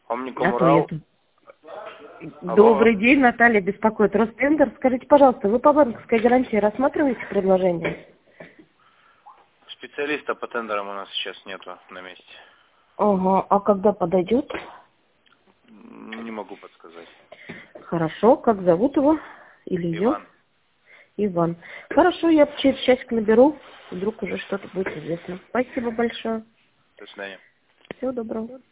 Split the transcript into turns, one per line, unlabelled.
Омником.
Добрый день, Наталья беспокоит Ростендер. Скажите, пожалуйста, вы по банковской гарантии рассматриваете предложение?
Специалиста по тендерам у нас сейчас нету на месте.
Ага, а когда подойдет?
Не могу подсказать.
Хорошо, как зовут его? Или ее?
Иван.
Иван. Хорошо, я через часик наберу, вдруг уже что-то будет известно. Спасибо большое.
До свидания.
Всего доброго.